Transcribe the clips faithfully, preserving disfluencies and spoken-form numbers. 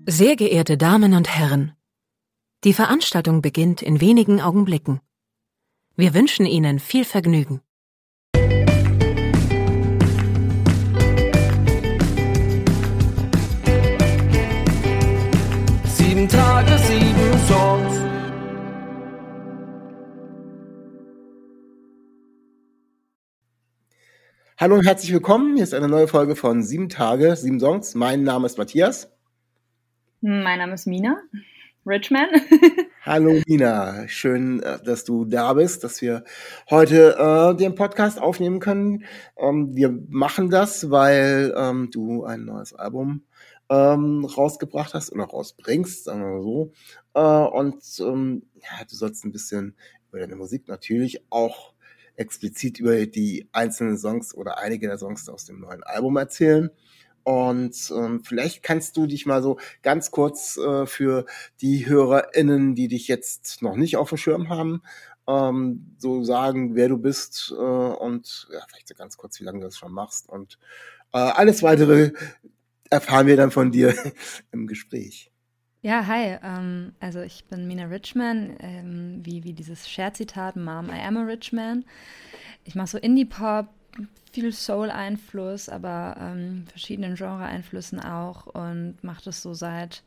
Sehr geehrte Damen und Herren, die Veranstaltung beginnt in wenigen Augenblicken. Wir wünschen Ihnen viel Vergnügen. Sieben Tage, sieben Songs. Hallo und herzlich willkommen. Hier ist eine neue Folge von Sieben Tage, sieben Songs. Mein Name ist Matthias. Mein Name ist Mina Richman. Hallo Mina, schön, dass du da bist, dass wir heute äh, den Podcast aufnehmen können. Ähm, wir machen das, weil ähm, du ein neues Album ähm, rausgebracht hast oder rausbringst, sagen wir mal so. Äh, und ähm, ja, du sollst ein bisschen über deine Musik natürlich auch explizit über die einzelnen Songs oder einige der Songs aus dem neuen Album erzählen. Und ähm, vielleicht kannst du dich mal so ganz kurz äh, für die HörerInnen, die dich jetzt noch nicht auf dem Schirm haben, ähm, so sagen, wer du bist äh, und ja, vielleicht so ganz kurz, wie lange du das schon machst. Und äh, alles Weitere erfahren wir dann von dir im Gespräch. Ja, hi. Ähm, also ich bin Mina Richman, ähm, wie, wie dieses Share-Zitat, Mom, I am a rich man. Ich mache so Indie-Pop, viel Soul-Einfluss, aber ähm, verschiedenen Genre-Einflüssen auch und mache das so seit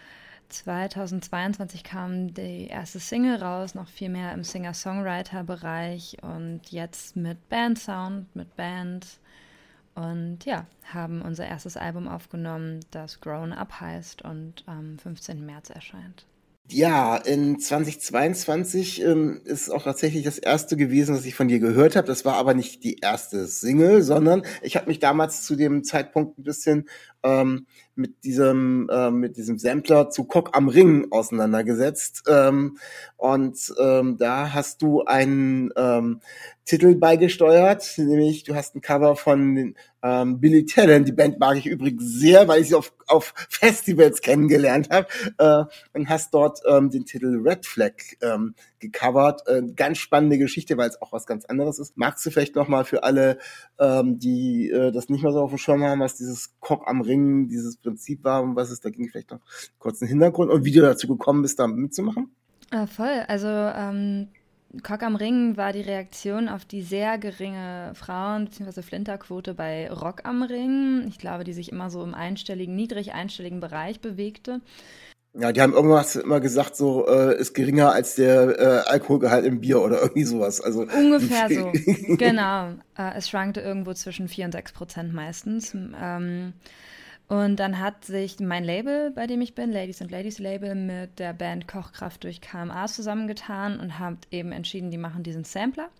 zweitausendzweiundzwanzig kam die erste Single raus, noch viel mehr im Singer-Songwriter-Bereich und jetzt mit Band-Sound, mit Band und ja, haben unser erstes Album aufgenommen, das Grown Up heißt und am fünfzehnten März erscheint. Ja, in zweitausendzweiundzwanzig ähm, ist auch tatsächlich das erste gewesen, was ich von dir gehört habe. Das war aber nicht die erste Single, sondern ich habe mich damals zu dem Zeitpunkt ein bisschen ähm, mit diesem äh, mit diesem Sampler zu Cock am Ring auseinandergesetzt. Ähm, und ähm, da hast du einen ähm, Titel beigesteuert, nämlich du hast ein Cover von ähm, Billy Talent. Die Band mag ich übrigens sehr, weil ich sie auf, auf Festivals kennengelernt habe. Äh, und hast dort ähm, den Titel Red Flag ähm, gecovert. Äh, ganz spannende Geschichte, weil es auch was ganz anderes ist. Magst du vielleicht nochmal für alle, ähm, die äh, das nicht mehr so auf dem Schirm haben, was dieses Cock am Ring, dieses Prinzip war und was es da ging, vielleicht noch kurz einen Hintergrund und wie du dazu gekommen bist, da mitzumachen? Äh, voll, also ähm, Cock am Ring war die Reaktion auf die sehr geringe Frauen- bzw. Flinterquote bei Rock am Ring. Ich glaube, die sich immer so im einstelligen, niedrig einstelligen Bereich bewegte. Ja, die haben irgendwas immer gesagt, so äh, ist geringer als der äh, Alkoholgehalt im Bier oder irgendwie sowas. Also ungefähr so, genau. Äh, es schwankte irgendwo zwischen vier und sechs Prozent meistens. Ähm, und dann hat sich mein Label, bei dem ich bin, Ladies and Ladies Label, mit der Band Kochkraft durch K M A zusammengetan und hat eben entschieden, die machen diesen Sampler.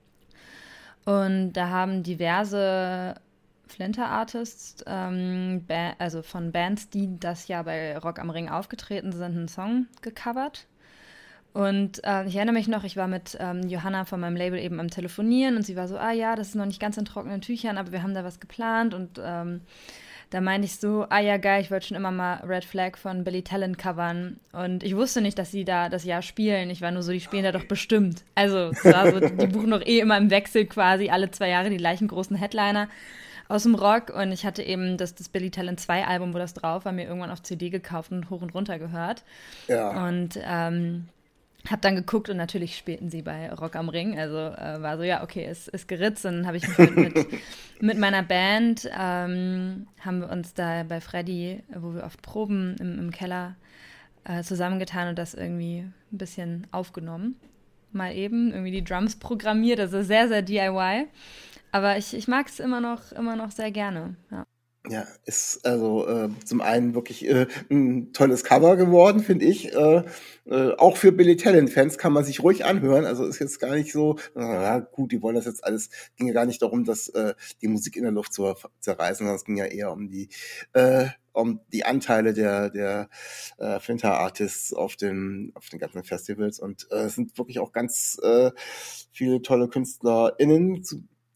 Und da haben diverse Flinter-Artists, ähm, ba- also von Bands, die das Jahr bei Rock am Ring aufgetreten sind, einen Song gecovert. Und äh, ich erinnere mich noch, ich war mit ähm, Johanna von meinem Label eben am Telefonieren und sie war so, ah ja, das ist noch nicht ganz in trockenen Tüchern, aber wir haben da was geplant und ähm, da meinte ich so, ah ja geil, ich wollte schon immer mal Red Flag von Billy Talent covern und ich wusste nicht, dass sie da das Jahr spielen. Ich war nur so, die spielen da doch bestimmt. Also es war so, die buchen doch eh immer im Wechsel quasi alle zwei Jahre die gleichen großen Headliner aus dem Rock und ich hatte eben das, das Billy Talent zwei Album, wo das drauf war, mir irgendwann auf C D gekauft und hoch und runter gehört. Ja. Und ähm, hab dann geguckt und natürlich spielten sie bei Rock am Ring. Also äh, war so, ja, okay, ist, ist geritzt. Und dann habe ich mich mit, mit, mit meiner Band, ähm, haben wir uns da bei Freddy, wo wir oft proben, im, im Keller äh, zusammengetan und das irgendwie ein bisschen aufgenommen. Mal eben irgendwie die Drums programmiert, also sehr, sehr D I Y. Aber ich, ich mag es immer noch, immer noch sehr gerne, ja. Ja, ist also äh, zum einen wirklich äh, ein tolles Cover geworden, finde ich. Äh, äh, auch für Billy Talent-Fans kann man sich ruhig anhören. Also ist jetzt gar nicht so, na gut, die wollen das jetzt alles, ging ja gar nicht darum, dass äh, die Musik in der Luft zu zerreißen, sondern es ging ja eher um die äh, um die Anteile der der äh, Flinter-Artists auf den auf den ganzen Festivals und äh, es sind wirklich auch ganz äh, viele tolle KünstlerInnen zu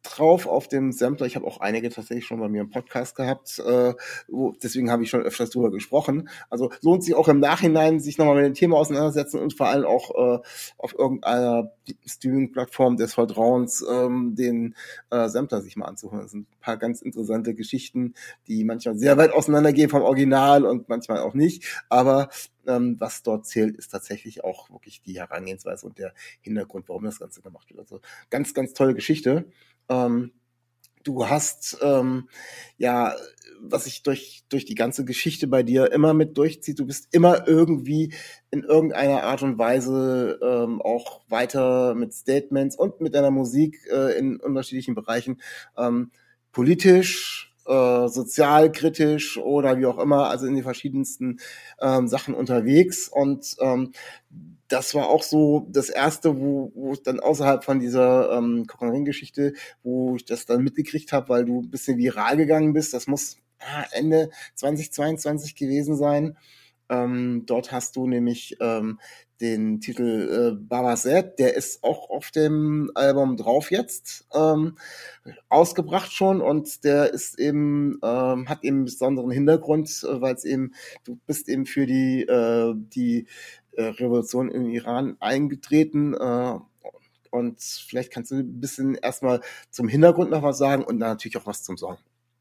drauf auf dem Sampler. Ich habe auch einige tatsächlich schon bei mir im Podcast gehabt. Äh, wo, deswegen habe ich schon öfters drüber gesprochen. Also lohnt sich auch im Nachhinein, sich nochmal mit dem Thema auseinandersetzen und vor allem auch äh, auf irgendeiner Streaming-Plattform des Vertrauens ähm, den äh, Sampler sich mal anzuhören. Das sind ein paar ganz interessante Geschichten, die manchmal sehr weit auseinandergehen vom Original und manchmal auch nicht. Aber ähm, was dort zählt, ist tatsächlich auch wirklich die Herangehensweise und der Hintergrund, warum das Ganze gemacht wird. Also ganz, ganz tolle Geschichte. Ähm, du hast, ähm, ja, was sich durch, durch die ganze Geschichte bei dir immer mit durchzieht, du bist immer irgendwie in irgendeiner Art und Weise ähm, auch weiter mit Statements und mit deiner Musik äh, in unterschiedlichen Bereichen ähm, politisch, äh, sozialkritisch oder wie auch immer, also in die verschiedensten ähm, Sachen unterwegs. Und ähm, das war auch so das erste, wo, wo ich dann außerhalb von dieser ähm, Kokain-Geschichte, wo ich das dann mitgekriegt habe, weil du ein bisschen viral gegangen bist. Das muss ah, Ende zwanzig zweiundzwanzig gewesen sein. Ähm, dort hast du nämlich ähm, den Titel äh, Baba Set, der ist auch auf dem Album drauf jetzt, ähm, ausgebracht schon, und der ist eben, ähm, hat eben einen besonderen Hintergrund, äh, weil es eben, du bist eben für die, äh, die äh, Revolution im Iran eingetreten, äh, und vielleicht kannst du ein bisschen erstmal zum Hintergrund noch was sagen und dann natürlich auch was zum Song.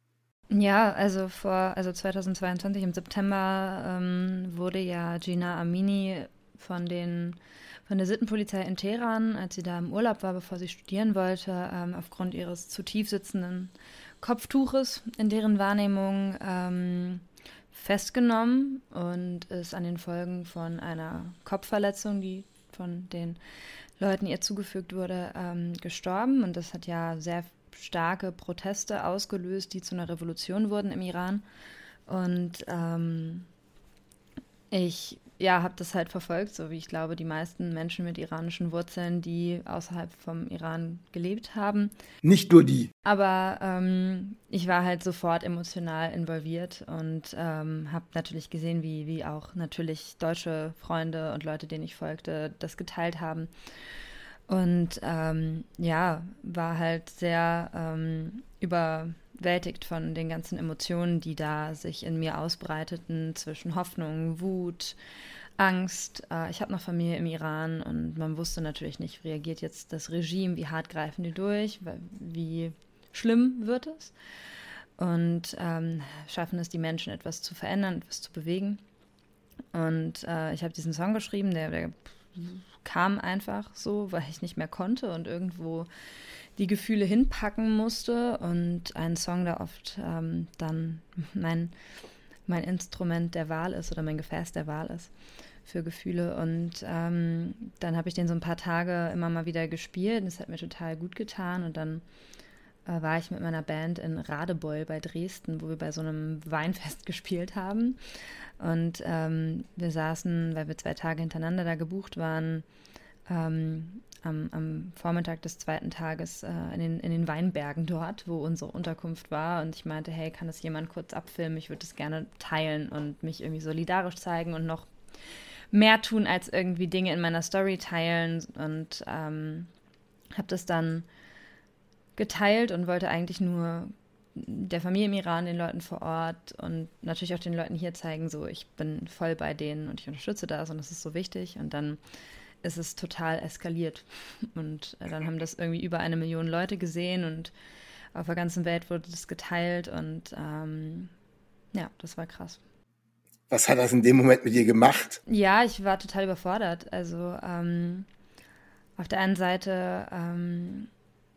Ja, also vor, also zweitausendzweiundzwanzig im September ähm, wurde ja Gina Amini von den von der Sittenpolizei in Teheran, als sie da im Urlaub war, bevor sie studieren wollte, ähm, aufgrund ihres zu tief sitzenden Kopftuches in deren Wahrnehmung ähm, festgenommen und ist an den Folgen von einer Kopfverletzung, die von den Leuten ihr zugefügt wurde, ähm, gestorben. Und das hat ja sehr starke Proteste ausgelöst, die zu einer Revolution wurden im Iran. Und ähm, ich ja, habe das halt verfolgt, so wie ich glaube, die meisten Menschen mit iranischen Wurzeln, die außerhalb vom Iran gelebt haben. Nicht nur die. Aber ähm, ich war halt sofort emotional involviert und ähm, habe natürlich gesehen, wie, wie auch natürlich deutsche Freunde und Leute, denen ich folgte, das geteilt haben. Und ähm, ja, war halt sehr ähm, überwältigt von den ganzen Emotionen, die da sich in mir ausbreiteten, zwischen Hoffnung, Wut, Angst. Äh, ich habe noch Familie im Iran und man wusste natürlich nicht, wie reagiert jetzt das Regime, wie hart greifen die durch, wie schlimm wird es. Und ähm, schaffen es die Menschen, etwas zu verändern, etwas zu bewegen. Und äh, ich habe diesen Song geschrieben, der, der kam einfach so, weil ich nicht mehr konnte und irgendwo die Gefühle hinpacken musste, und ein Song, der oft ähm, dann mein, mein Instrument der Wahl ist oder mein Gefäß der Wahl ist für Gefühle. Und ähm, dann habe ich den so ein paar Tage immer mal wieder gespielt und es hat mir total gut getan. Und dann äh, war ich mit meiner Band in Radebeul bei Dresden, wo wir bei so einem Weinfest gespielt haben. Und ähm, wir saßen, weil wir zwei Tage hintereinander da gebucht waren, ähm, am, am Vormittag des zweiten Tages äh, in, den, in den Weinbergen dort, wo unsere Unterkunft war. Und ich meinte, hey, kann das jemand kurz abfilmen? Ich würde das gerne teilen und mich irgendwie solidarisch zeigen und noch mehr tun, als irgendwie Dinge in meiner Story teilen. Und ähm, habe das dann geteilt und wollte eigentlich nur der Familie im Iran, den Leuten vor Ort und natürlich auch den Leuten hier zeigen, so, ich bin voll bei denen und ich unterstütze das und das ist so wichtig. Und dann ist es total eskaliert. Und dann haben das irgendwie über eine Million Leute gesehen und auf der ganzen Welt wurde das geteilt und ähm, ja, das war krass. Was hat das in dem Moment mit dir gemacht? Ja, ich war total überfordert. Also ähm, auf der einen Seite ähm,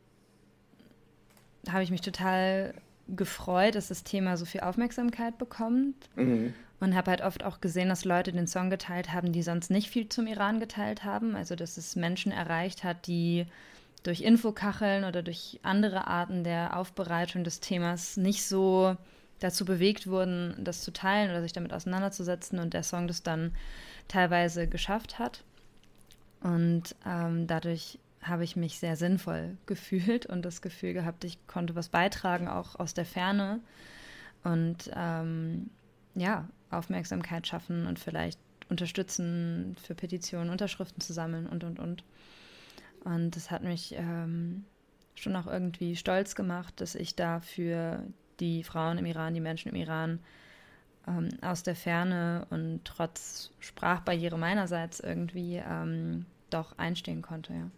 habe ich mich total gefreut, dass das Thema so viel Aufmerksamkeit bekommt. Mhm. Und habe halt oft auch gesehen, dass Leute den Song geteilt haben, die sonst nicht viel zum Iran geteilt haben. Also dass es Menschen erreicht hat, die durch Infokacheln oder durch andere Arten der Aufbereitung des Themas nicht so dazu bewegt wurden, das zu teilen oder sich damit auseinanderzusetzen, und der Song das dann teilweise geschafft hat. Und ähm, dadurch habe ich mich sehr sinnvoll gefühlt und das Gefühl gehabt, ich konnte was beitragen, auch aus der Ferne und ähm, ja, Aufmerksamkeit schaffen und vielleicht unterstützen, für Petitionen Unterschriften zu sammeln und, und, und. Und das hat mich ähm, schon auch irgendwie stolz gemacht, dass ich da für die Frauen im Iran, die Menschen im Iran ähm, aus der Ferne und trotz Sprachbarriere meinerseits irgendwie ähm, doch einstehen konnte, ja.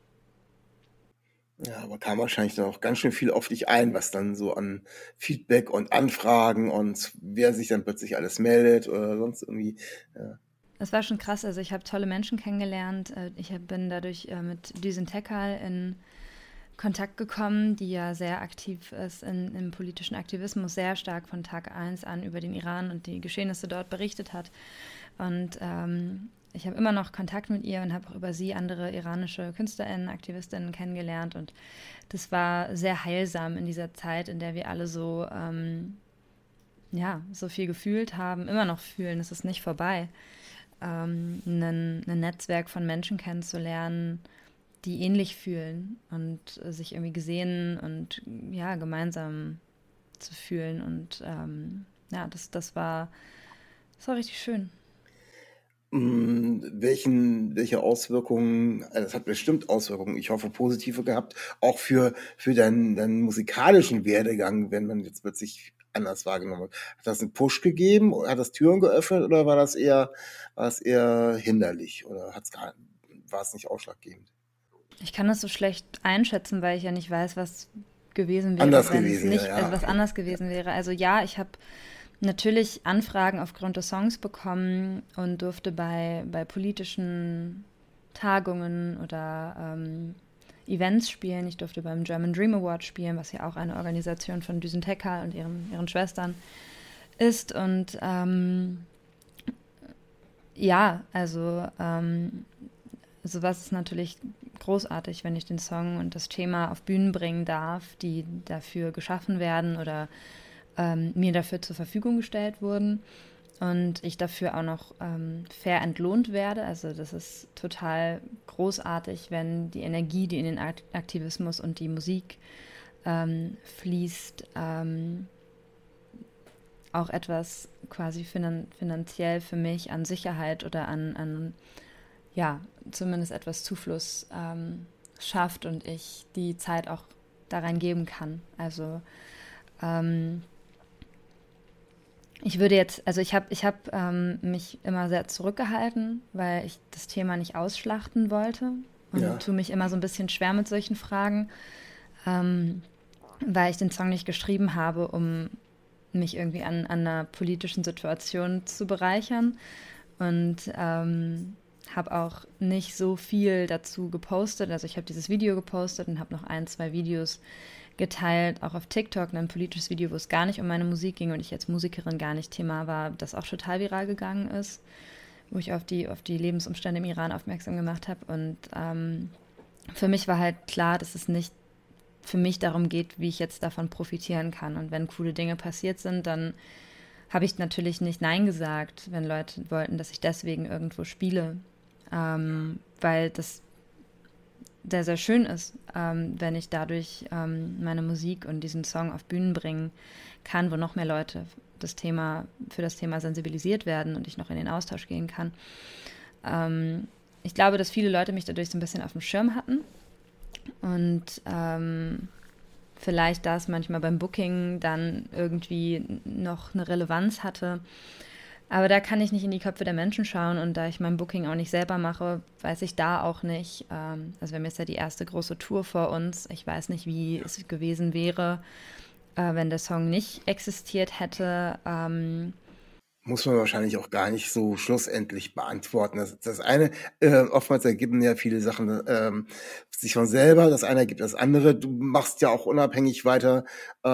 Ja, aber kam wahrscheinlich dann auch ganz schön viel auf dich ein, was dann so an Feedback und Anfragen und wer sich dann plötzlich alles meldet oder sonst irgendwie. Ja. Es war schon krass, also ich habe tolle Menschen kennengelernt. Ich bin dadurch mit Düsen Tekal in Kontakt gekommen, die ja sehr aktiv ist in, im politischen Aktivismus, sehr stark von Tag eins an über den Iran und die Geschehnisse dort berichtet hat. Und ähm, ich habe immer noch Kontakt mit ihr und habe auch über sie andere iranische KünstlerInnen, AktivistInnen kennengelernt. Und das war sehr heilsam in dieser Zeit, in der wir alle so, ähm, ja, so viel gefühlt haben, immer noch fühlen, es ist nicht vorbei. Ähm, ein, ein Netzwerk von Menschen kennenzulernen, die ähnlich fühlen und sich irgendwie gesehen und ja, gemeinsam zu fühlen. Und ähm, ja, das, das war, das war richtig schön. Welchen, welche Auswirkungen, also es hat bestimmt Auswirkungen, ich hoffe positive gehabt, auch für, für deinen, deinen musikalischen Werdegang, wenn man jetzt plötzlich anders wahrgenommen hat. Hat das einen Push gegeben? Hat das Türen geöffnet oder war das eher, war es eher hinderlich oder hat's gar, war es nicht ausschlaggebend? Ich kann das so schlecht einschätzen, weil ich ja nicht weiß, was gewesen wäre, anders wenn gewesen, es nicht, ja, ja. also was anders gewesen wäre. Also ja, ich habe natürlich Anfragen aufgrund des Songs bekommen und durfte bei, bei politischen Tagungen oder ähm, Events spielen. Ich durfte beim German Dream Award spielen, was ja auch eine Organisation von Düsen Tekal und ihren, ihren Schwestern ist. Und ähm, ja, also ähm, sowas ist natürlich großartig, wenn ich den Song und das Thema auf Bühnen bringen darf, die dafür geschaffen werden oder ähm, mir dafür zur Verfügung gestellt wurden und ich dafür auch noch ähm, fair entlohnt werde. Also das ist total großartig, wenn die Energie, die in den Aktivismus und die Musik ähm, fließt, ähm, auch etwas quasi finan- finanziell für mich an Sicherheit oder an, an ja, zumindest etwas Zufluss ähm, schafft und ich die Zeit auch da reingeben kann. Also ähm, ich würde jetzt, also ich habe ich hab, ähm, mich immer sehr zurückgehalten, weil ich das Thema nicht ausschlachten wollte und Ja. tue mich immer so ein bisschen schwer mit solchen Fragen, ähm, weil ich den Song nicht geschrieben habe, um mich irgendwie an, an einer politischen Situation zu bereichern und ähm, habe auch nicht so viel dazu gepostet. Also ich habe dieses Video gepostet und habe noch ein, zwei Videos geteilt, auch auf TikTok, ein politisches Video, wo es gar nicht um meine Musik ging und ich als Musikerin gar nicht Thema war, das auch total viral gegangen ist, wo ich auf die, auf die Lebensumstände im Iran aufmerksam gemacht habe. Und ähm, für mich war halt klar, dass es nicht für mich darum geht, wie ich jetzt davon profitieren kann. Und wenn coole Dinge passiert sind, dann habe ich natürlich nicht Nein gesagt, wenn Leute wollten, dass ich deswegen irgendwo spiele. Ähm, weil das sehr, sehr schön ist, ähm, wenn ich dadurch ähm, meine Musik und diesen Song auf Bühnen bringen kann, wo noch mehr Leute das Thema, für das Thema sensibilisiert werden und ich noch in den Austausch gehen kann. Ähm, ich glaube, dass viele Leute mich dadurch so ein bisschen auf dem Schirm hatten und ähm, vielleicht das manchmal beim Booking dann irgendwie noch eine Relevanz hatte. Aber da kann ich nicht in die Köpfe der Menschen schauen und da ich mein Booking auch nicht selber mache, weiß ich da auch nicht. Ähm, also wir haben jetzt ja die erste große Tour vor uns. Ich weiß nicht, wie es gewesen wäre, äh, wenn der Song nicht existiert hätte. Ähm, Muss man wahrscheinlich auch gar nicht so schlussendlich beantworten. Das, das eine, äh, oftmals ergeben ja viele Sachen ähm, sich von selber, das eine ergibt das andere. Du machst ja auch unabhängig weiter,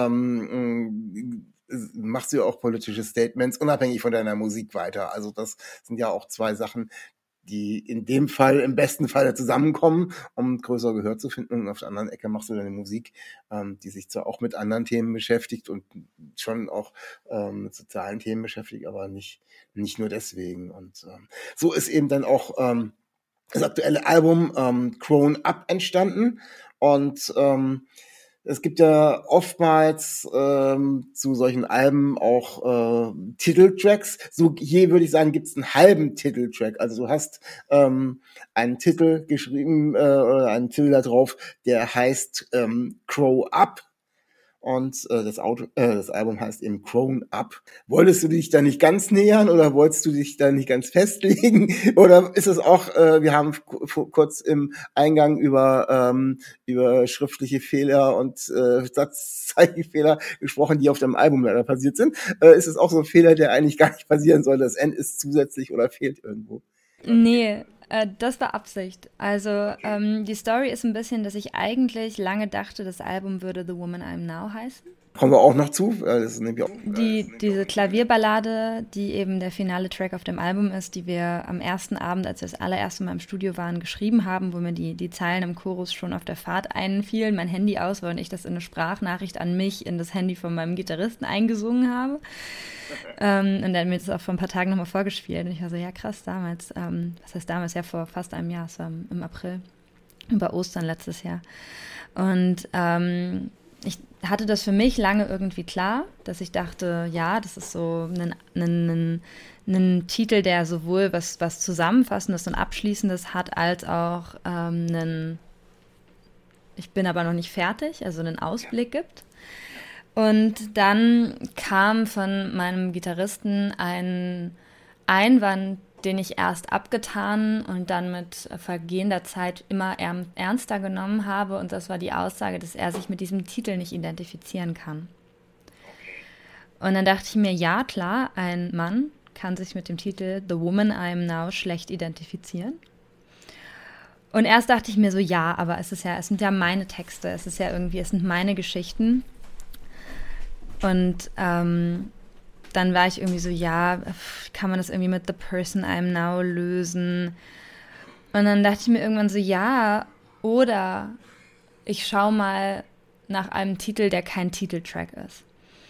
ähm, machst du ja auch politische Statements, unabhängig von deiner Musik weiter. Also das sind ja auch zwei Sachen, die in dem Fall, im besten Fall zusammenkommen, um größer Gehör zu finden. Und auf der anderen Ecke machst du deine Musik, ähm, die sich zwar auch mit anderen Themen beschäftigt und schon auch ähm, mit sozialen Themen beschäftigt, aber nicht, nicht nur deswegen. Und ähm, so ist eben dann auch ähm, das aktuelle Album ähm, Grown Up entstanden. Und ähm, Es gibt ja oftmals ähm, zu solchen Alben auch äh, Titeltracks. So hier würde ich sagen, gibt es einen halben Titeltrack. Also du hast ähm, einen Titel geschrieben, äh, oder einen Titel da drauf, der heißt ähm, Grow Up. Und äh, das, Auto, äh, das Album heißt eben Grown Up. Wolltest du dich da nicht ganz nähern oder wolltest du dich da nicht ganz festlegen? Oder ist es auch, äh, wir haben k- kurz im Eingang über, ähm, über schriftliche Fehler und äh, Satzzeichenfehler gesprochen, die auf dem Album leider passiert sind. Äh, ist es auch so ein Fehler, der eigentlich gar nicht passieren soll? Das N ist zusätzlich oder fehlt irgendwo? Nee, äh, das war Absicht. Also ähm, die Story ist ein bisschen, dass ich eigentlich lange dachte, das Album würde The Woman I'm Now heißen. Kommen wir auch noch zu. Äh, Das ist nämlich auch, Die, diese Klavierballade, die eben der finale Track auf dem Album ist, die wir am ersten Abend, als wir das allererste Mal im Studio waren, geschrieben haben, wo mir die, die Zeilen im Chorus schon auf der Fahrt einfielen, mein Handy aus war und ich das in eine Sprachnachricht an mich in das Handy von meinem Gitarristen eingesungen habe. Ähm, und dann mir das auch vor ein paar Tagen nochmal vorgespielt. Und ich war so, ja krass, damals, ähm, was heißt damals, ja vor fast einem Jahr, es war im, im April, über Ostern letztes Jahr. Und ähm, ich hatte das für mich lange irgendwie klar, dass ich dachte, ja, das ist so ein, ein, ein, ein Titel, der sowohl was, was Zusammenfassendes und Abschließendes hat, als auch ähm, einen, ich bin aber noch nicht fertig, also einen Ausblick gibt. Und dann kam von meinem Gitarristen ein Einwand, den ich erst abgetan und dann mit vergehender Zeit immer ernster genommen habe. Und das war die Aussage, dass er sich mit diesem Titel nicht identifizieren kann. Und dann dachte ich mir, ja klar, ein Mann kann sich mit dem Titel The Woman I Am Now schlecht identifizieren. Und erst dachte ich mir so, ja, aber es ist ja, es sind ja meine Texte, es ist ja irgendwie, es sind meine Geschichten. Und ähm, dann war ich irgendwie so, ja, kann man das irgendwie mit The Person I'm Now lösen? Und dann dachte ich mir irgendwann so, ja, oder ich schaue mal nach einem Titel, der kein Titeltrack ist.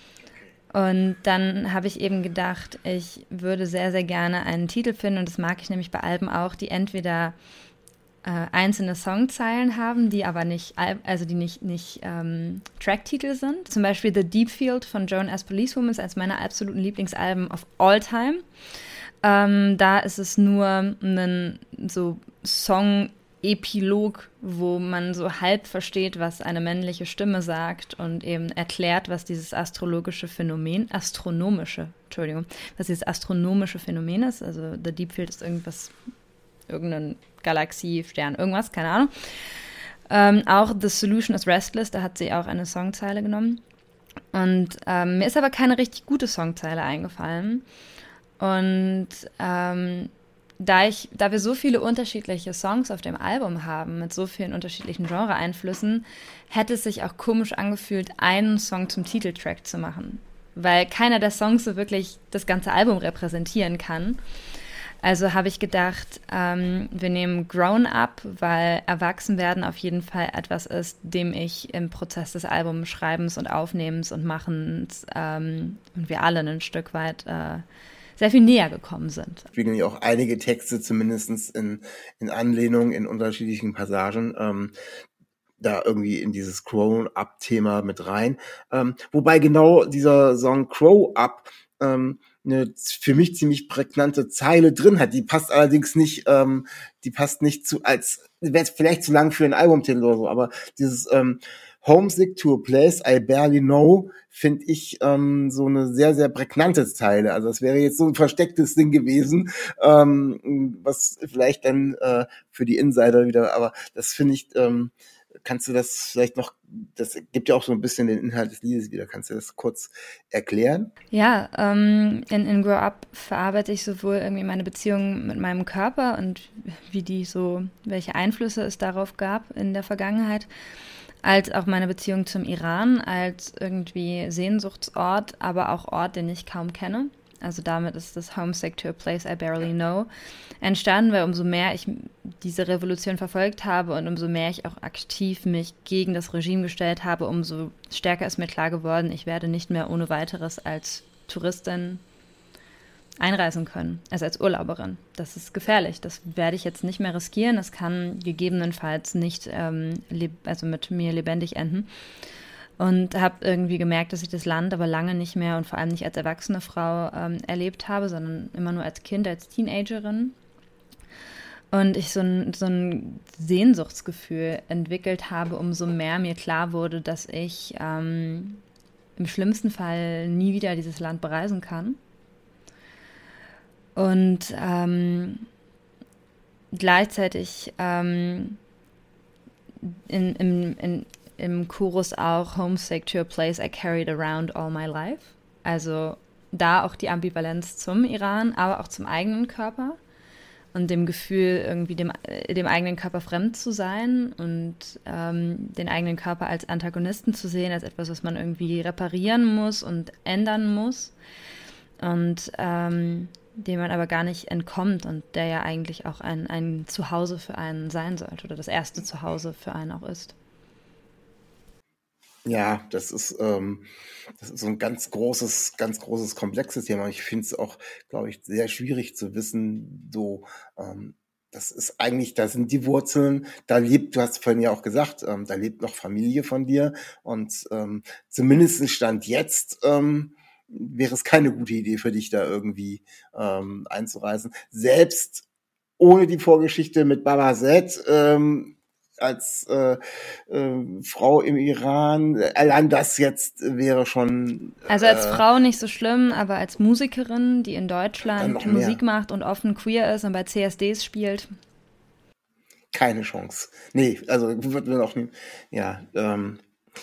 Und dann habe ich eben gedacht, ich würde sehr, sehr gerne einen Titel finden, und das mag ich nämlich bei Alben auch, die entweder äh, einzelne Songzeilen haben, die aber nicht, also die nicht, nicht ähm, Tracktitel sind. Zum Beispiel The Deep Field von Joan as Policewoman ist eines meiner absoluten Lieblingsalben of all time. Ähm, da ist es nur ein so Song-Epilog, wo man so halb versteht, was eine männliche Stimme sagt und eben erklärt, was dieses astrologische Phänomen, astronomische, Entschuldigung, was dieses astronomische Phänomen ist. Also The Deep Field ist irgendwas, irgendein Galaxie, Stern, irgendwas, keine Ahnung. Ähm, auch The Solution is Restless, da hat sie auch eine Songzeile genommen. Und ähm, mir ist aber keine richtig gute Songzeile eingefallen. Und ähm, da, ich, da wir so viele unterschiedliche Songs auf dem Album haben, mit so vielen unterschiedlichen Genre-Einflüssen, hätte es sich auch komisch angefühlt, einen Song zum Titeltrack zu machen. Weil keiner der Songs so wirklich das ganze Album repräsentieren kann. Also habe ich gedacht, ähm, wir nehmen Grown Up, weil Erwachsenwerden auf jeden Fall etwas ist, dem ich im Prozess des Albumschreibens und Aufnehmens und Machens ähm, und wir alle ein Stück weit äh, sehr viel näher gekommen sind. Spiegeln ja auch einige Texte zumindest in, in Anlehnung in unterschiedlichen Passagen ähm, da irgendwie in dieses Grown-Up-Thema mit rein. Ähm, wobei genau dieser Song Grow Up ähm, eine für mich ziemlich prägnante Zeile drin hat. Die passt allerdings nicht, ähm, die passt nicht zu, als wäre es vielleicht zu lang für einen Albumtitel oder so, aber dieses ähm, Homesick to a Place I Barely Know finde ich ähm, so eine sehr, sehr prägnante Zeile. Also das wäre jetzt so ein verstecktes Ding gewesen, ähm, was vielleicht dann äh, für die Insider wieder, aber das finde ich, ähm, kannst du das vielleicht noch, das gibt ja auch so ein bisschen den Inhalt des Liedes wieder, kannst du das kurz erklären? Ja, ähm, in, in Grow Up verarbeite ich sowohl irgendwie meine Beziehung mit meinem Körper und wie die so, welche Einflüsse es darauf gab in der Vergangenheit, als auch meine Beziehung zum Iran als irgendwie Sehnsuchtsort, aber auch Ort, den ich kaum kenne. Also damit ist das Homesick to a Place I Barely Know entstanden, weil umso mehr ich diese Revolution verfolgt habe und umso mehr ich auch aktiv mich gegen das Regime gestellt habe, umso stärker ist mir klar geworden, ich werde nicht mehr ohne weiteres als Touristin einreisen können, also als Urlauberin. Das ist gefährlich, das werde ich jetzt nicht mehr riskieren, das kann gegebenenfalls nicht ähm, leb- also mit mir lebendig enden. Und habe irgendwie gemerkt, dass ich das Land aber lange nicht mehr und vor allem nicht als erwachsene Frau ähm, erlebt habe, sondern immer nur als Kind, als Teenagerin. Und ich so ein, so ein Sehnsuchtsgefühl entwickelt habe, umso mehr mir klar wurde, dass ich ähm, im schlimmsten Fall nie wieder dieses Land bereisen kann. Und ähm, gleichzeitig ähm, in, in, in, im Chorus auch Homesick to a place I carried around all my life. Also da auch die Ambivalenz zum Iran, aber auch zum eigenen Körper und dem Gefühl, irgendwie dem, dem eigenen Körper fremd zu sein und ähm, den eigenen Körper als Antagonisten zu sehen, als etwas, was man irgendwie reparieren muss und ändern muss und ähm, dem man aber gar nicht entkommt und der ja eigentlich auch ein, ein Zuhause für einen sein sollte oder das erste Zuhause für einen auch ist. Ja, das ist, ähm, das ist so ein ganz großes, ganz großes, komplexes Thema. Ich finde es auch, glaube ich, sehr schwierig zu wissen, so, ähm, das ist eigentlich, da sind die Wurzeln, da lebt, du hast vorhin ja auch gesagt, ähm, da lebt noch Familie von dir und ähm, zumindest Stand jetzt ähm, wäre es keine gute Idee für dich, da irgendwie ähm, einzureisen. Selbst ohne die Vorgeschichte mit Babazet, ähm, als äh, äh, Frau im Iran, allein das jetzt wäre schon... Also als äh, Frau nicht so schlimm, aber als Musikerin, die in Dann Deutschland noch mehr. Musik macht und offen queer ist und bei C S Ds spielt. Keine Chance. Nee, also wird mir noch nie... Ja, ähm...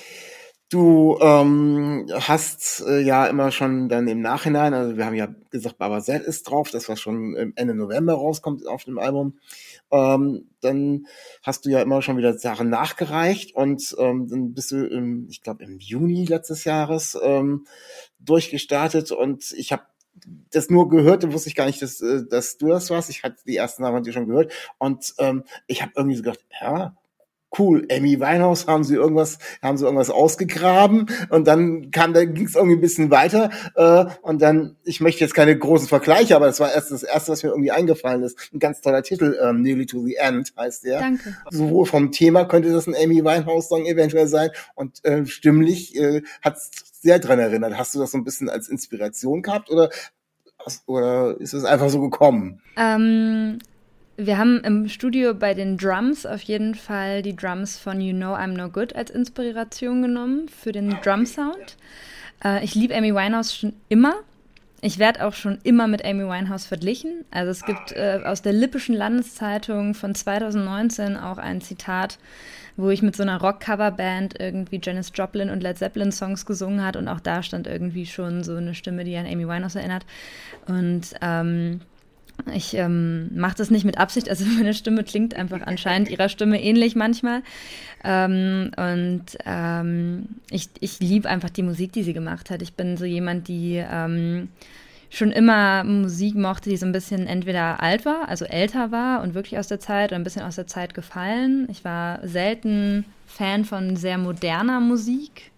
Du ähm, hast äh, ja immer schon dann im Nachhinein, also wir haben ja gesagt, Babazet ist drauf, das was schon Ende November rauskommt auf dem Album. Ähm, dann hast du ja immer schon wieder Sachen nachgereicht und ähm, dann bist du, im, ich glaube im Juni letztes Jahres ähm, durchgestartet und ich habe das nur gehört, da wusste ich gar nicht, dass, äh, dass du das warst. Ich hatte die ersten Sachen dir schon gehört und ähm, ich habe irgendwie so gedacht, ja, cool, Amy Winehouse, haben sie irgendwas, haben sie irgendwas ausgegraben und dann kam, da ging es irgendwie ein bisschen weiter äh, und dann, ich möchte jetzt keine großen Vergleiche, aber das war erst das erste, was mir irgendwie eingefallen ist. Ein ganz toller Titel, ähm, Nearly to the End heißt der. Danke. Sowohl vom Thema könnte das ein Amy Winehouse-Song eventuell sein und äh, stimmlich äh, hat es sehr dran erinnert. Hast du das so ein bisschen als Inspiration gehabt oder, oder ist es einfach so gekommen? Ähm, wir haben im Studio bei den Drums auf jeden Fall die Drums von You Know I'm No Good als Inspiration genommen für den Drum-Sound. Äh, ich liebe Amy Winehouse schon immer. Ich werde auch schon immer mit Amy Winehouse verglichen. Also es gibt äh, aus der Lippischen Landeszeitung von zwanzig neunzehn auch ein Zitat, wo ich mit so einer Rock-Cover-Band irgendwie Janis Joplin und Led Zeppelin Songs gesungen hat und auch da stand irgendwie schon so eine Stimme, die an Amy Winehouse erinnert. Und ähm, ich ähm, mache das nicht mit Absicht, also meine Stimme klingt einfach anscheinend ihrer Stimme ähnlich manchmal. Ähm, und ähm, ich, ich liebe einfach die Musik, die sie gemacht hat. Ich bin so jemand, die ähm, schon immer Musik mochte, die so ein bisschen entweder alt war, also älter war und wirklich aus der Zeit oder ein bisschen aus der Zeit gefallen. Ich war selten Fan von sehr moderner Musik.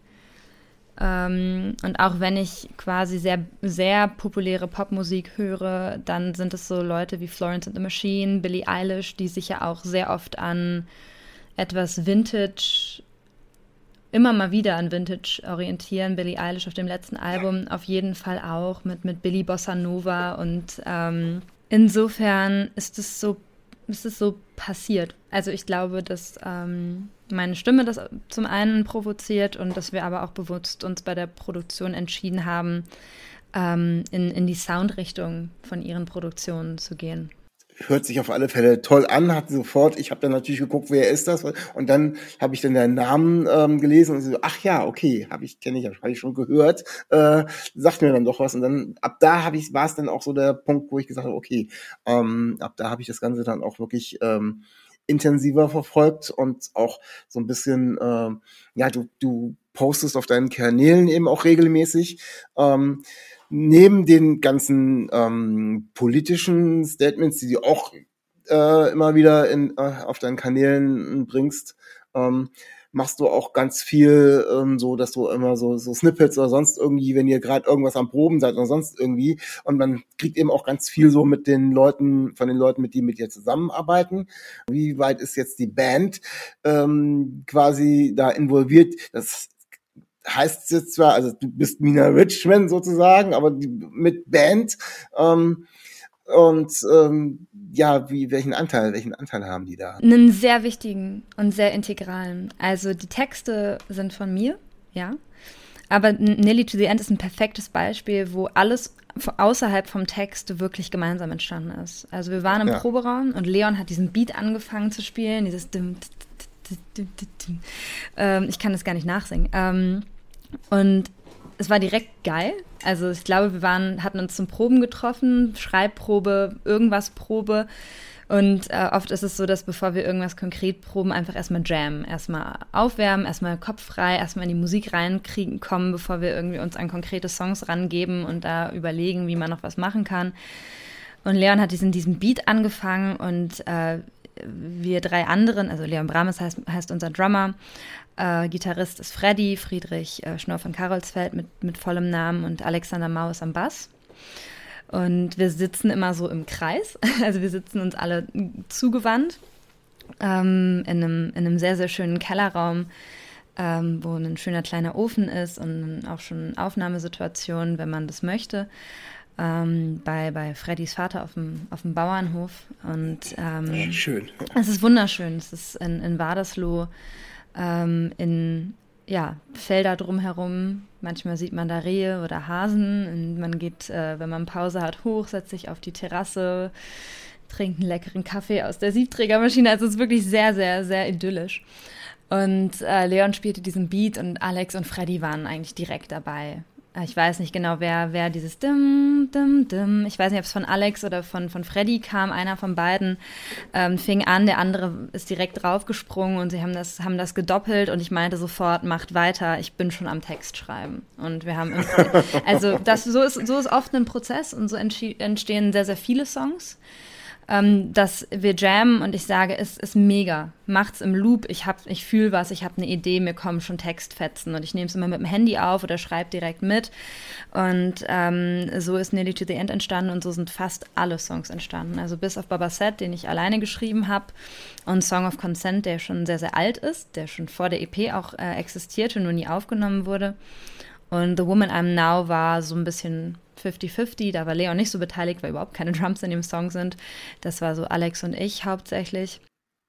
Ähm, und auch wenn ich quasi sehr, sehr populäre Popmusik höre, dann sind es so Leute wie Florence and the Machine, Billie Eilish, die sich ja auch sehr oft an etwas Vintage, immer mal wieder an Vintage orientieren. Billie Eilish auf dem letzten Album auf jeden Fall auch mit, mit Billy Bossa Nova und ähm, insofern ist es so ist es so passiert. Also ich glaube, dass ähm, meine Stimme das zum einen provoziert und dass wir aber auch bewusst uns bei der Produktion entschieden haben, ähm, in, in die Soundrichtung von ihren Produktionen zu gehen. Hört sich auf alle Fälle toll an, hat sofort, ich habe dann natürlich geguckt, wer ist das? Und dann habe ich dann deinen Namen ähm, gelesen und so, ach ja, okay, habe ich, kenne ich, habe ich schon gehört, äh, sagt mir dann doch was. Und dann, ab da habe ich, war es dann auch so der Punkt, wo ich gesagt habe, okay, ähm, ab da habe ich das Ganze dann auch wirklich ähm, intensiver verfolgt und auch so ein bisschen, ähm, ja, du, du postest auf deinen Kanälen eben auch regelmäßig, ähm, neben den ganzen ähm, politischen Statements, die du auch äh, immer wieder in, äh, auf deinen Kanälen bringst, ähm, machst du auch ganz viel ähm, so, dass du immer so, so Snippets oder sonst irgendwie, wenn ihr gerade irgendwas am Proben seid oder sonst irgendwie, und man kriegt eben auch ganz viel so mit den Leuten, von den Leuten, mit die mit dir zusammenarbeiten. Wie weit ist jetzt die Band ähm, quasi da involviert? Das heißt jetzt zwar, also du bist Mina Richman sozusagen, aber die, mit Band ähm, und ähm, ja, wie welchen Anteil, welchen Anteil haben die da? Einen sehr wichtigen und sehr integralen. Also die Texte sind von mir, ja. Aber Nearly to the End ist ein perfektes Beispiel, wo alles außerhalb vom Text wirklich gemeinsam entstanden ist. Also wir waren im ja. Proberaum und Leon hat diesen Beat angefangen zu spielen, dieses dim, dim, dim, dim, dim. Ähm, ich kann das gar nicht nachsingen. Ähm, und es war direkt geil. Also ich glaube, wir waren, hatten uns zum Proben getroffen, Schreibprobe, irgendwas Probe. Und äh, oft ist es so, dass bevor wir irgendwas konkret proben, einfach erstmal jammen, erstmal aufwärmen, erstmal Kopf frei, erstmal in die Musik reinkriegen, kommen, bevor wir irgendwie uns an konkrete Songs rangeben und da überlegen, wie man noch was machen kann. Und Leon hat diesen, diesen Beat angefangen und äh, wir drei anderen, also Leon Brammes heißt, heißt unser Drummer, äh, Gitarrist ist Freddy, Friedrich äh, Schnorr von Karolsfeld mit, mit vollem Namen und Alexander Maus am Bass. Und wir sitzen immer so im Kreis, also wir sitzen uns alle zugewandt ähm, in, einem, in einem sehr, sehr schönen Kellerraum, ähm, wo ein schöner kleiner Ofen ist und auch schon Aufnahmesituationen, wenn man das möchte, ähm, bei, bei Freddys Vater auf dem, auf dem Bauernhof. Und ähm, ja, schön. Es ist wunderschön, es ist in, in Wadersloh, ähm, in ja, Felder drumherum. Manchmal sieht man da Rehe oder Hasen und man geht, äh, wenn man Pause hat, hoch, setzt sich auf die Terrasse, trinkt einen leckeren Kaffee aus der Siebträgermaschine. Also es ist wirklich sehr, sehr, sehr idyllisch. Und äh, Leon spielte diesen Beat und Alex und Freddy waren eigentlich direkt dabei. Ich weiß nicht genau, wer, wer dieses Dim, Dim, Dim, ich weiß nicht, ob es von Alex oder von, von Freddy kam, einer von beiden ähm, fing an, der andere ist direkt draufgesprungen und sie haben das, haben das gedoppelt und ich meinte sofort, macht weiter, ich bin schon am Text schreiben. Und wir haben, also das, so ist, so ist oft ein Prozess und so entstehen sehr, sehr viele Songs. Ähm, dass wir jammen und ich sage, es ist mega, macht's im Loop, ich hab, ich fühle was, ich habe eine Idee, mir kommen schon Textfetzen und ich nehme es immer mit dem Handy auf oder schreibe direkt mit und ähm, so ist Nearly to the End entstanden und so sind fast alle Songs entstanden, also bis auf Baba Set, den ich alleine geschrieben habe und Song of Consent, der schon sehr, sehr alt ist, der schon vor der E P auch äh, existierte, nur nie aufgenommen wurde und The Woman I'm Now war so ein bisschen fifty fifty, da war Leon nicht so beteiligt, weil überhaupt keine Drums in dem Song sind. Das war so Alex und ich hauptsächlich.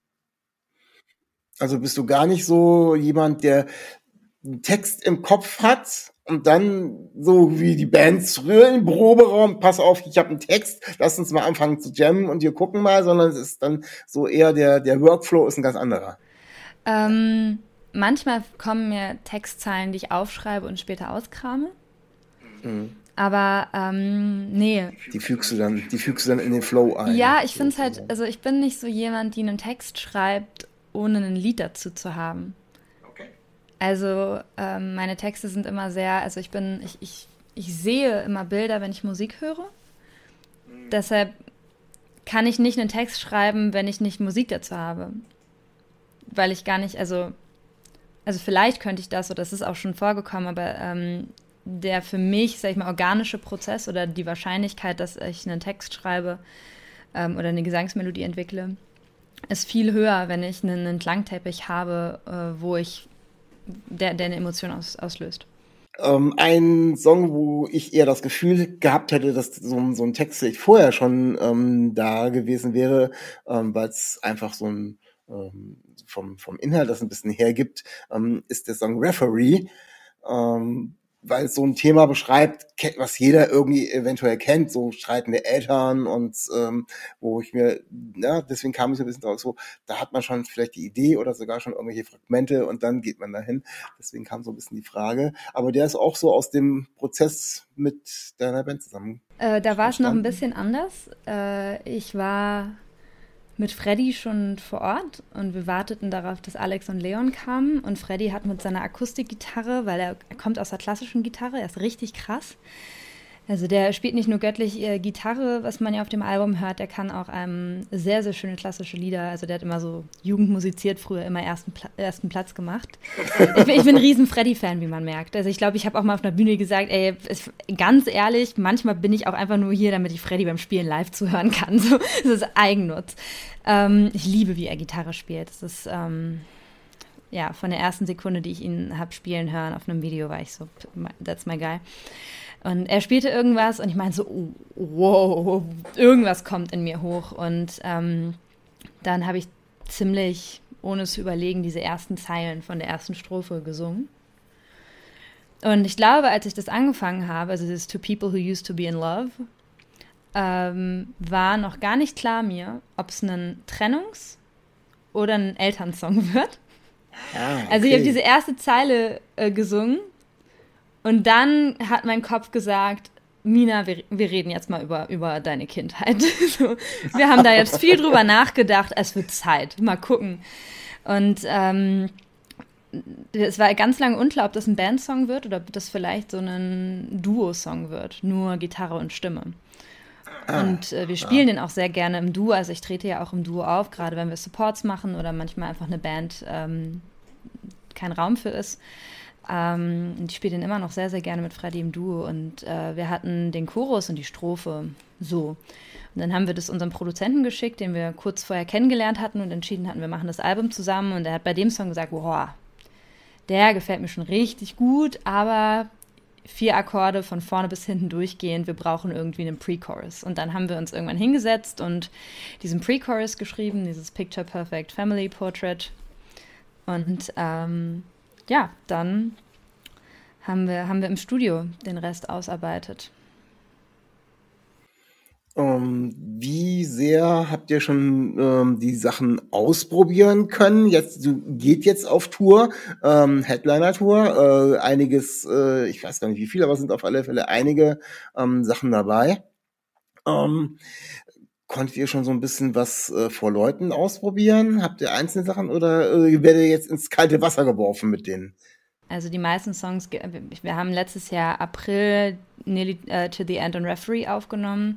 Also bist du gar nicht so jemand, der einen Text im Kopf hat und dann so wie die Bands früher im Proberaum, pass auf, ich habe einen Text, lass uns mal anfangen zu jammen und wir gucken mal, sondern es ist dann so eher der, der Workflow ist ein ganz anderer. Ähm, manchmal kommen mir Textzeilen, die ich aufschreibe und später auskrame. Mhm. Aber, ähm, nee. Die fügst du dann, die fügst du dann in den Flow ein. Ja, ich finde es halt, also ich bin nicht so jemand, die einen Text schreibt, ohne ein Lied dazu zu haben. Okay. Also, ähm, meine Texte sind immer sehr, also ich bin, ich, ich, ich sehe immer Bilder, wenn ich Musik höre. Mhm. Deshalb kann ich nicht einen Text schreiben, wenn ich nicht Musik dazu habe. Weil ich gar nicht, also, also vielleicht könnte ich das, oder das ist auch schon vorgekommen, aber, ähm, der für mich, sag ich mal, organische Prozess oder die Wahrscheinlichkeit, dass ich einen Text schreibe ähm, oder eine Gesangsmelodie entwickle, ist viel höher, wenn ich einen, einen Klangteppich habe, äh, wo ich, der, der eine Emotion aus, auslöst. Ähm, ein Song, wo ich eher das Gefühl gehabt hätte, dass so, so ein Text vielleicht vorher schon ähm, da gewesen wäre, ähm, weil es einfach so ein ähm, vom, vom Inhalt das ein bisschen hergibt, ähm, ist der Song Referee. Ähm, weil es so ein Thema beschreibt, was jeder irgendwie eventuell kennt, so streitende Eltern und ähm, wo ich mir, ja, deswegen kam ich so ein bisschen drauf, so, da hat man schon vielleicht die Idee oder sogar schon irgendwelche Fragmente und dann geht man dahin. Deswegen kam so ein bisschen die Frage. Aber der ist auch so aus dem Prozess mit deiner Band zusammen. Äh, da war es noch ein bisschen anders. Äh, ich war mit Freddy schon vor Ort und wir warteten darauf, dass Alex und Leon kamen und Freddy hat mit seiner Akustikgitarre, weil er, er kommt aus der klassischen Gitarre, er ist richtig krass, Also der spielt nicht nur göttlich äh, Gitarre, was man ja auf dem Album hört, der kann auch ähm, sehr, sehr schöne klassische Lieder. Also der hat immer so jugendmusiziert, früher immer ersten, Pla- ersten Platz gemacht. Ich bin, ich bin ein riesen Freddy-Fan, wie man merkt. Also ich glaube, ich habe auch mal auf einer Bühne gesagt, ey, es, ganz ehrlich, manchmal bin ich auch einfach nur hier, damit ich Freddy beim Spielen live zuhören kann. So, das ist Eigennutz. Ähm, ich liebe, wie er Gitarre spielt. Das ist, ähm, ja, von der ersten Sekunde, die ich ihn habe spielen hören auf einem Video, war ich so, that's my guy. Und er spielte irgendwas und ich meinte so, oh, wow, irgendwas kommt in mir hoch. Und ähm, dann habe ich ziemlich, ohne es zu überlegen, diese ersten Zeilen von der ersten Strophe gesungen. Und ich glaube, als ich das angefangen habe, also dieses To People Who Used to Be in Love, ähm, war noch gar nicht klar mir, ob es ein Trennungs- oder ein Elternsong wird. Ah, okay. Also ich habe diese erste Zeile äh, gesungen. Und dann hat mein Kopf gesagt, Mina, wir, wir reden jetzt mal über, über deine Kindheit. So, wir haben da jetzt viel drüber nachgedacht, es wird Zeit, mal gucken. Und ähm, es war ganz lange unklar, ob das ein Bandsong wird oder ob das vielleicht so ein Duo-Song wird, nur Gitarre und Stimme. Ah, und äh, wir spielen ja. den auch sehr gerne im Duo, also ich trete ja auch im Duo auf, gerade wenn wir Supports machen oder manchmal einfach eine Band ähm, kein Raum für ist. Ähm, ich spiele den immer noch sehr, sehr gerne mit Freddy im Duo und äh, wir hatten den Chorus und die Strophe so. Und dann haben wir das unserem Produzenten geschickt, den wir kurz vorher kennengelernt hatten und entschieden hatten, wir machen das Album zusammen und er hat bei dem Song gesagt, wow, der gefällt mir schon richtig gut, aber vier Akkorde von vorne bis hinten durchgehend, wir brauchen irgendwie einen Pre-Chorus. Und dann haben wir uns irgendwann hingesetzt und diesen Pre-Chorus geschrieben, dieses Picture Perfect Family Portrait und ähm, ja, dann haben wir, haben wir im Studio den Rest ausarbeitet. Ähm, wie sehr habt ihr schon ähm, die Sachen ausprobieren können? Jetzt du geht jetzt auf Tour, ähm, Headliner-Tour, äh, einiges, äh, ich weiß gar nicht wie viel, aber es sind auf alle Fälle einige ähm, Sachen dabei. Ähm, Konntet ihr schon so ein bisschen was äh, vor Leuten ausprobieren? Habt ihr einzelne Sachen oder äh, werdet ihr jetzt ins kalte Wasser geworfen mit denen? Also die meisten Songs, wir haben letztes Jahr April Nearly uh, to the End und Referee aufgenommen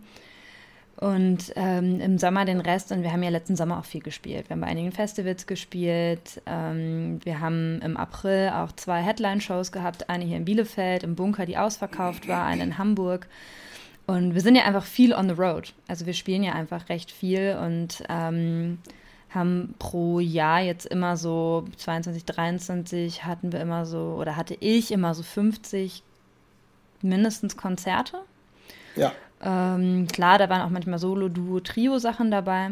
und ähm, im Sommer den Rest und wir haben ja letzten Sommer auch viel gespielt. Wir haben bei einigen Festivals gespielt, ähm, wir haben im April auch zwei Headline-Shows gehabt, eine hier in Bielefeld im Bunker, die ausverkauft war, eine in Hamburg. Und wir sind ja einfach viel on the road. Also wir spielen ja einfach recht viel und ähm, haben pro Jahr jetzt immer so, zweiundzwanzig, dreiundzwanzig hatten wir immer so, oder hatte ich immer so fünfzig mindestens Konzerte. Ja. Ähm, klar, da waren auch manchmal Solo-, Duo-, Trio-Sachen dabei,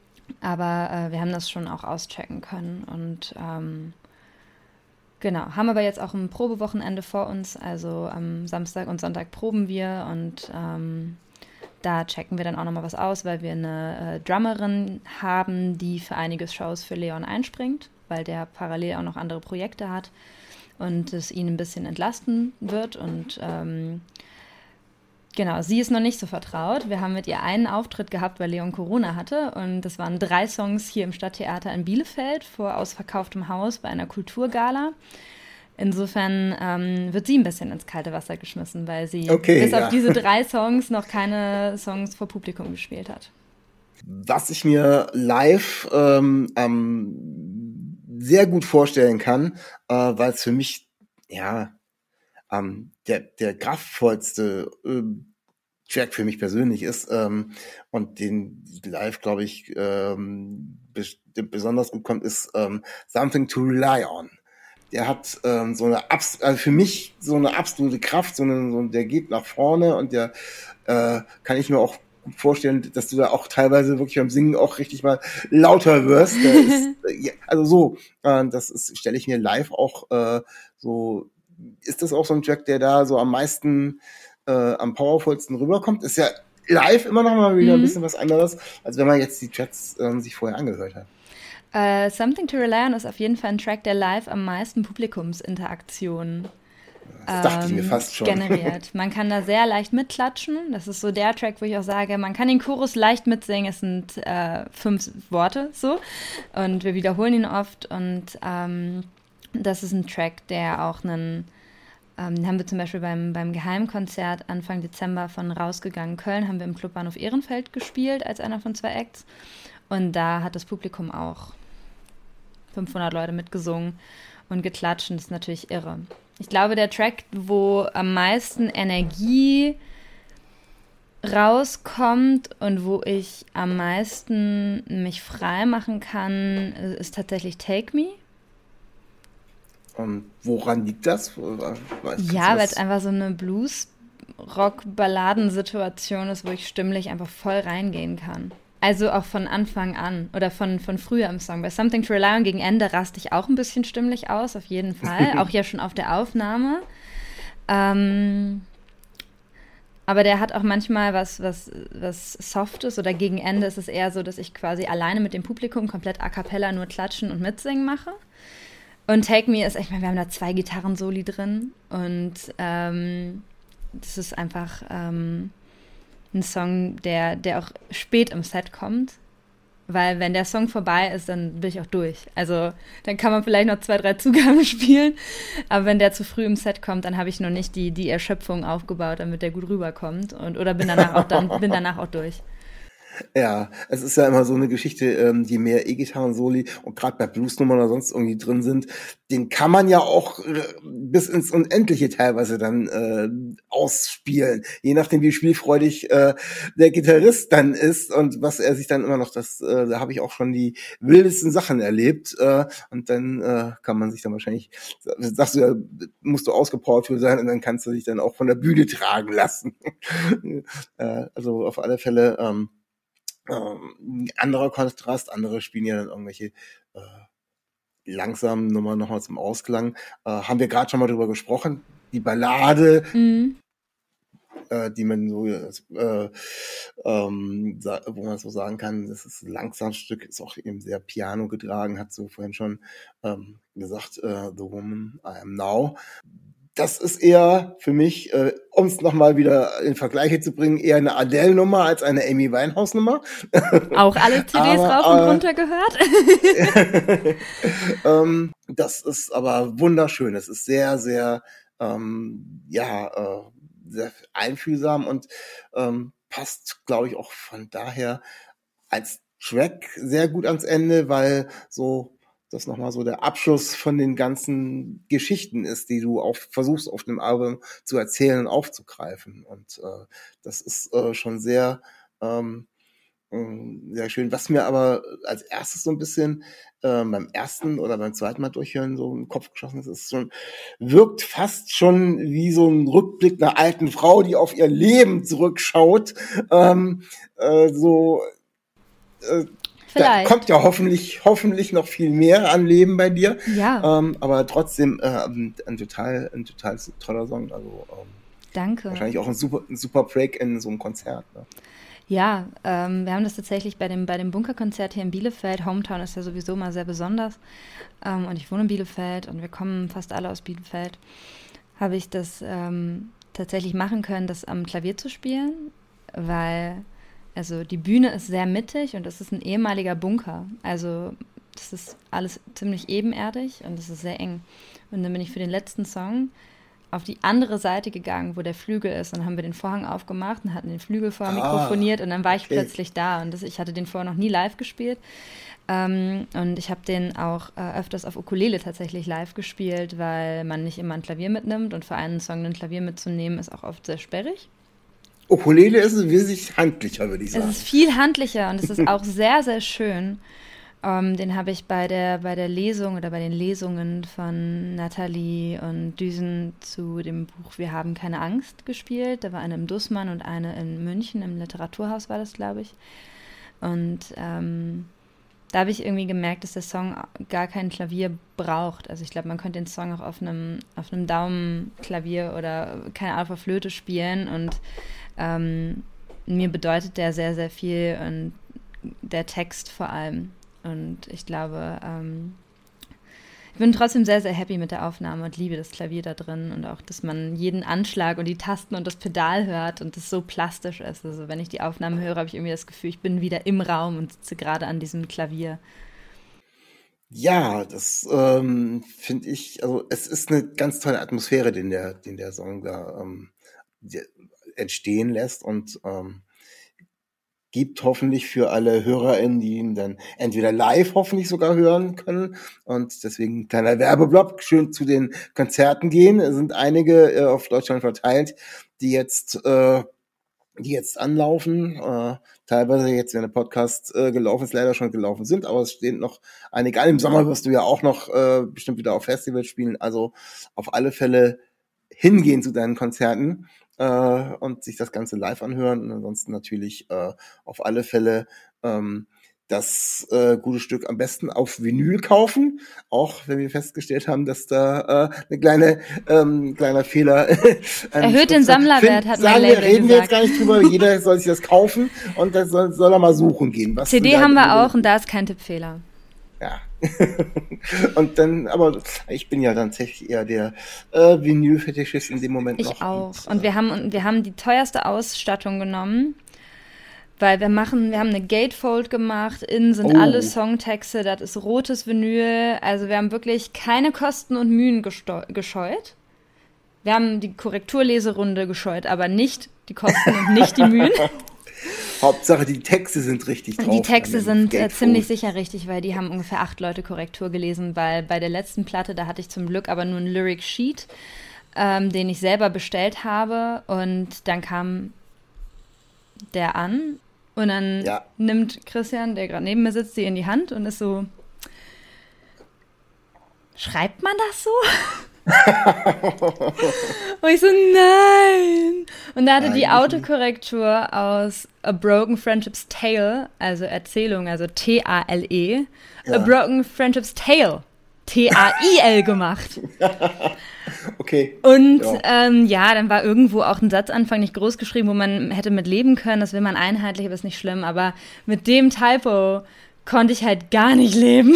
aber äh, wir haben das schon auch auschecken können und ähm, genau, haben aber jetzt auch ein Probewochenende vor uns, also am Samstag und Sonntag proben wir und ähm, da checken wir dann auch nochmal was aus, weil wir eine äh, Drummerin haben, die für einige Shows für Leon einspringt, weil der parallel auch noch andere Projekte hat und es ihn ein bisschen entlasten wird und ähm, genau, sie ist noch nicht so vertraut. Wir haben mit ihr einen Auftritt gehabt, weil Leon Corona hatte und das waren drei Songs hier im Stadttheater in Bielefeld vor ausverkauftem Haus bei einer Kulturgala. Insofern ähm, wird sie ein bisschen ins kalte Wasser geschmissen, weil sie okay, bis ja. auf diese drei Songs noch keine Songs vor Publikum gespielt hat. Was ich mir live ähm, ähm, sehr gut vorstellen kann, äh, weil es für mich ja ähm, der der kraftvollste äh, Track für mich persönlich ist ähm, und den live, glaube ich, ähm, besonders gut kommt, ist ähm, Something to Rely On. Der hat ähm, so eine, Abs- also für mich so eine absolute Kraft, so eine, so, der geht nach vorne und der äh, kann ich mir auch gut vorstellen, dass du da auch teilweise wirklich beim Singen auch richtig mal lauter wirst. Der ist, äh, also so, äh, das ist, stelle ich mir live auch äh, so, ist das auch so ein Track, der da so am meisten, äh, am powervollsten rüberkommt? Ist ja live immer noch mal wieder mhm. ein bisschen was anderes, als wenn man jetzt die Tracks äh, sich vorher angehört hat. Uh, Something to Rely On ist auf jeden Fall ein Track, der live am meisten Publikumsinteraktion das dachte ähm, ich mir fast schon. generiert. Man kann da sehr leicht mitklatschen. Das ist so der Track, wo ich auch sage, man kann den Chorus leicht mitsingen. Es sind äh, fünf Worte so und wir wiederholen ihn oft und ähm, das ist ein Track, der auch einen Ähm, den haben wir zum Beispiel beim, beim Geheimkonzert Anfang Dezember von Rausgegangen Köln, haben wir im Clubbahnhof Ehrenfeld gespielt als einer von zwei Acts. Und da hat das Publikum auch fünfhundert Leute mitgesungen und geklatscht. Und das ist natürlich irre. Ich glaube, der Track, wo am meisten Energie rauskommt und wo ich am meisten mich frei machen kann, ist tatsächlich Take Me. Und woran liegt das? Weißt ja, weil das? es einfach so eine Blues-Rock-Balladensituation ist, wo ich stimmlich einfach voll reingehen kann. Also auch von Anfang an oder von, von früher im Song. Bei Something to Rely On gegen Ende raste ich auch ein bisschen stimmlich aus, auf jeden Fall. Auch ja schon auf der Aufnahme. Ähm, aber der hat auch manchmal was, was, was Softes oder gegen Ende ist es eher so, dass ich quasi alleine mit dem Publikum komplett a cappella nur klatschen und mitsingen mache. Und Take Me ist, ich meine, wir haben da zwei Gitarren-Soli drin und ähm, das ist einfach ähm, ein Song, der, der auch spät im Set kommt, weil wenn der Song vorbei ist, dann bin ich auch durch. Also dann kann man vielleicht noch zwei, drei Zugaben spielen, aber wenn der zu früh im Set kommt, dann habe ich noch nicht die, die Erschöpfung aufgebaut, damit der gut rüberkommt und oder bin danach auch dann bin danach auch durch. Ja, es ist ja immer so eine Geschichte, ähm, je mehr E-Gitarren-Soli und gerade bei Bluesnummern oder sonst irgendwie drin sind, den kann man ja auch äh, bis ins Unendliche teilweise dann äh, ausspielen, je nachdem wie spielfreudig äh, der Gitarrist dann ist und was er sich dann immer noch, das, äh, da habe ich auch schon die wildesten Sachen erlebt äh, und dann äh, kann man sich dann wahrscheinlich, sagst du ja, musst du ausgepowert für sein und dann kannst du dich dann auch von der Bühne tragen lassen. äh, also auf alle Fälle ähm, Ähm, anderer Kontrast, andere spielen ja dann irgendwelche äh, langsamen Nummern nochmal zum Ausklang. Äh, haben wir gerade schon mal drüber gesprochen. Die Ballade, Mhm. äh, die man so, äh, ähm, sa- wo man so sagen kann, das ist ein langsames Stück, ist auch eben sehr Piano getragen, hat so vorhin schon ähm, gesagt, äh, The Woman I Am Now. Das ist eher für mich, äh, um es nochmal wieder in Vergleiche zu bringen, eher eine Adele-Nummer als eine Amy Winehouse-Nummer. Auch alle C Ds Aber, rauf und äh, runter gehört? ähm, das ist aber wunderschön. Es ist sehr, sehr, ähm, ja, äh, sehr einfühlsam und ähm, passt, glaube ich, auch von daher als Track sehr gut ans Ende, weil so das nochmal so der Abschluss von den ganzen Geschichten ist, die du auch versuchst auf dem Album zu erzählen und aufzugreifen. Und äh, das ist äh, schon sehr, ähm, ähm, sehr schön. Was mir aber als erstes so ein bisschen äh, beim ersten oder beim zweiten Mal durchhören so im Kopf geschossen ist, ist schon, wirkt fast schon wie so ein Rückblick einer alten Frau, die auf ihr Leben zurückschaut. Ähm, äh, so äh, Da Vielleicht. kommt ja hoffentlich, hoffentlich noch viel mehr an Leben bei dir. Ja, Ähm, aber trotzdem äh, ein, ein total, ein total toller Song. Also ähm, danke. wahrscheinlich auch ein super, ein super Break in so einem Konzert. Ne? Ja, ähm, wir haben das tatsächlich bei dem, bei dem Bunkerkonzert hier in Bielefeld. Hometown ist ja sowieso mal sehr besonders. Ähm, und ich wohne in Bielefeld und wir kommen fast alle aus Bielefeld. Habe ich das ähm, tatsächlich machen können, das am Klavier zu spielen, weil also die Bühne ist sehr mittig und es ist ein ehemaliger Bunker. Also das ist alles ziemlich ebenerdig und es ist sehr eng. Und dann bin ich für den letzten Song auf die andere Seite gegangen, wo der Flügel ist. Und dann haben wir den Vorhang aufgemacht und hatten den Flügel vorher Ah, mikrofoniert und dann war ich okay. plötzlich da. Und das, ich hatte den vorher noch nie live gespielt. Ähm, und ich habe den auch äh, öfters auf Ukulele tatsächlich live gespielt, weil man nicht immer ein Klavier mitnimmt. Und für einen Song ein Klavier mitzunehmen, ist auch oft sehr sperrig. Ukulele ist wesentlich handlicher, würde ich Es sagen. ist viel handlicher und es ist auch sehr, sehr schön. Ähm, den habe ich bei der, bei der Lesung oder bei den Lesungen von Nathalie und Düsen zu dem Buch Wir haben keine Angst gespielt. Da war eine im Dussmann und eine in München, im Literaturhaus war das, glaube ich. Und ähm, da habe ich irgendwie gemerkt, dass der Song gar kein Klavier braucht. Also ich glaube, man könnte den Song auch auf einem, auf einem Daumenklavier oder keine Ahnung, auf Flöte spielen und ähm, mir bedeutet der sehr, sehr viel und der Text vor allem. Und ich glaube, ähm, ich bin trotzdem sehr, sehr happy mit der Aufnahme und liebe das Klavier da drin und auch, dass man jeden Anschlag und die Tasten und das Pedal hört und das so plastisch ist. Also wenn ich die Aufnahme höre, habe ich irgendwie das Gefühl, ich bin wieder im Raum und sitze gerade an diesem Klavier. Ja, das ähm, finde ich, also es ist eine ganz tolle Atmosphäre, den der, den der Song da ähm, die- entstehen lässt und ähm, gibt hoffentlich für alle HörerInnen, die ihn dann entweder live hoffentlich sogar hören können und deswegen ein kleiner Werbeblock, schön zu den Konzerten gehen. Es sind einige äh, auf Deutschland verteilt, die jetzt äh, die jetzt anlaufen, äh, teilweise jetzt, wenn der Podcast äh, gelaufen ist, leider schon gelaufen sind, aber es stehen noch einige an. Im Sommer wirst du ja auch noch äh, bestimmt wieder auf Festivals spielen, also auf alle Fälle hingehen zu deinen Konzerten äh, und sich das Ganze live anhören und ansonsten natürlich äh, auf alle Fälle ähm, das äh, gute Stück am besten auf Vinyl kaufen, auch wenn wir festgestellt haben, dass da äh, eine kleine ähm, kleiner Fehler Erhöht den Sammlerwert, hat mein sagen wir, Label reden wir jetzt gesagt. gar nicht drüber, jeder soll sich das kaufen und das soll, soll er mal suchen gehen. Was C D du da haben wir drüber- auch und da ist kein Tippfehler. Ja. Und dann, aber ich bin ja dann tatsächlich eher der äh, Vinyl-Fetischist in dem Moment noch. Ich auch. Und, Und wir haben, wir haben die teuerste Ausstattung genommen, weil wir machen, wir haben eine Gatefold gemacht, innen sind Oh. alle Songtexte, das ist rotes Vinyl, also wir haben wirklich keine Kosten und Mühen gesteu- gescheut. Wir haben die Korrekturleserunde gescheut, aber nicht die Kosten und nicht die Mühen. Hauptsache, die Texte sind richtig drauf. Die Texte an dem sind äh, Gatefold. ziemlich sicher richtig, weil die haben ungefähr acht Leute Korrektur gelesen, weil bei der letzten Platte, da hatte ich zum Glück aber nur einen Lyric Sheet, ähm, den ich selber bestellt habe und dann kam der an und dann Ja. nimmt Christian, der gerade neben mir sitzt, die in die Hand und ist so, schreibt man das so? Und ich so, nein. Und da hatte die Eigentlich Autokorrektur aus A Broken Friendship's Tale, also Erzählung, also T A L E, A Ja. Broken Friendship's Tale, T A I L gemacht. Okay. Und Ja. ähm, ja, dann war irgendwo auch ein Satzanfang nicht groß geschrieben, wo man hätte mit leben können. Das will man einheitlich, aber ist nicht schlimm. Aber mit dem Typo konnte ich halt gar nicht leben.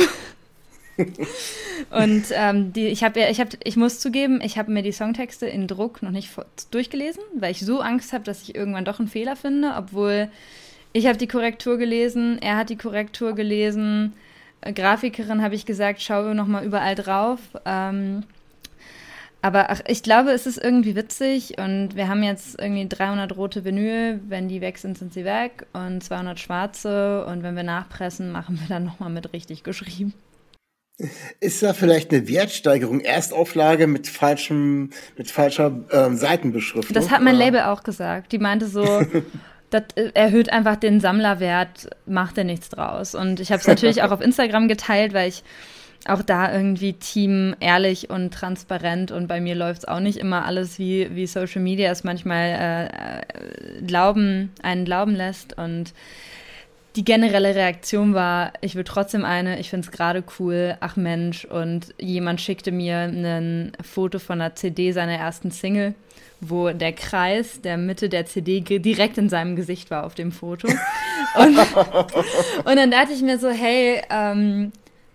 Und ähm, die, ich habe, ich habe, ich muss zugeben, ich habe mir die Songtexte in Druck noch nicht vor, durchgelesen, weil ich so Angst habe, dass ich irgendwann doch einen Fehler finde, obwohl ich habe die Korrektur gelesen, er hat die Korrektur gelesen, äh, Grafikerin habe ich gesagt, schau noch mal überall drauf. Ähm, aber ach, ich glaube, es ist irgendwie witzig und wir haben jetzt irgendwie dreihundert rote Vinyl, wenn die weg sind, sind sie weg und zweihundert schwarze und wenn wir nachpressen, machen wir dann noch mal mit richtig geschrieben. Ist da vielleicht eine Wertsteigerung, Erstauflage mit falschem, mit falscher ähm, Seitenbeschriftung? Das hat mein Oder? Label auch gesagt. Die meinte so, das erhöht einfach den Sammlerwert, macht er nichts draus. Und ich habe es natürlich auch auf Instagram geteilt, weil ich auch da irgendwie Team ehrlich und transparent und bei mir läuft es auch nicht immer alles, wie, wie Social Media es manchmal äh, glauben, einen glauben lässt. Und die generelle Reaktion war, ich will trotzdem eine, ich finde es gerade cool, ach Mensch, und jemand schickte mir ein Foto von einer C D seiner ersten Single, wo der Kreis der Mitte der C D ge- direkt in seinem Gesicht war auf dem Foto. Und, und dann dachte ich mir so, hey, ähm,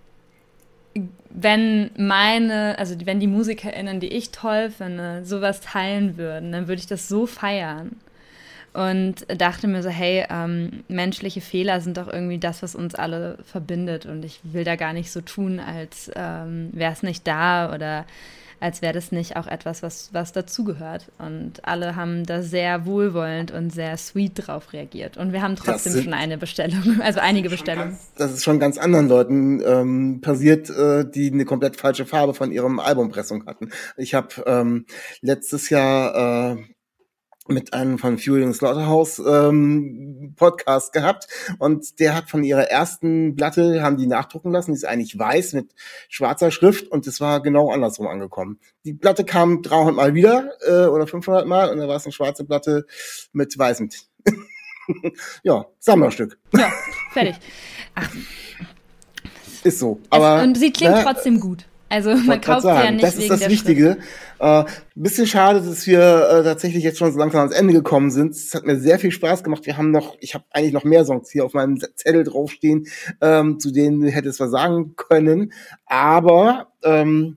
wenn meine, also wenn die MusikerInnen, die ich toll finde, sowas teilen würden, dann würde ich das so feiern. Und dachte mir so, hey, ähm, menschliche Fehler sind doch irgendwie das, was uns alle verbindet. Und ich will da gar nicht so tun, als ähm, wäre es nicht da oder als wäre das nicht auch etwas, was, was dazugehört. Und alle haben da sehr wohlwollend und sehr sweet drauf reagiert. Und wir haben trotzdem sind- schon eine Bestellung, also einige Bestellungen. Das ist schon ganz anderen Leuten ähm, passiert, äh, die eine komplett falsche Farbe von ihrem Albumpressung hatten. Ich habe ähm, letztes Jahr äh, mit einem von Fury and Slaughterhouse ähm, Podcast gehabt und der hat von ihrer ersten Platte, haben die nachdrucken lassen, die ist eigentlich weiß mit schwarzer Schrift und es war genau andersrum angekommen. Die Platte kam dreihundert Mal wieder äh, oder fünfhundert Mal und da war es eine schwarze Platte mit weißem. Ja, Sammlerstück. Ja, fertig. Ach, Ist so. Aber, es, und sie klingt ne, trotzdem gut. Also man wollte grad kauft sie ja sagen, nicht das ist wegen das der Wichtige. Äh, bisschen schade, dass wir äh, tatsächlich jetzt schon so langsam ans Ende gekommen sind. Es hat mir sehr viel Spaß gemacht. Wir haben noch, ich habe eigentlich noch mehr Songs hier auf meinem Zettel draufstehen, ähm, zu denen du hättest was sagen können. Aber ähm,